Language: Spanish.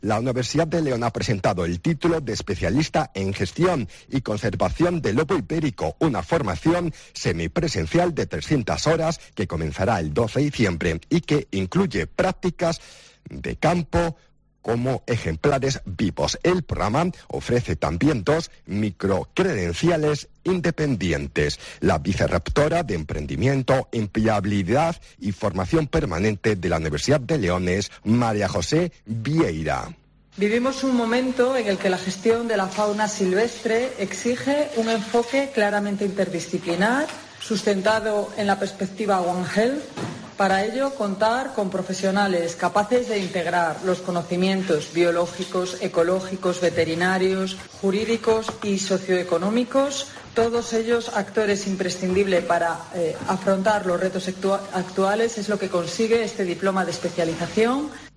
La Universidad de León ha presentado el título de especialista en gestión y conservación del lobo ibérico, una formación semipresencial de 300 horas que comenzará el 12 de diciembre y que incluye prácticas de campo como ejemplares vivos. El programa ofrece también 2 microcredenciales independientes. La vicerrectora de Emprendimiento, Empleabilidad y Formación Permanente de la Universidad de León es María José Vieira. Vivimos un momento en el que la gestión de la fauna silvestre exige un enfoque claramente interdisciplinar, sustentado en la perspectiva One Health. Para ello, contar con profesionales capaces de integrar los conocimientos biológicos, ecológicos, veterinarios, jurídicos y socioeconómicos, todos ellos actores imprescindibles para afrontar los retos actuales, es lo que consigue este diploma de especialización.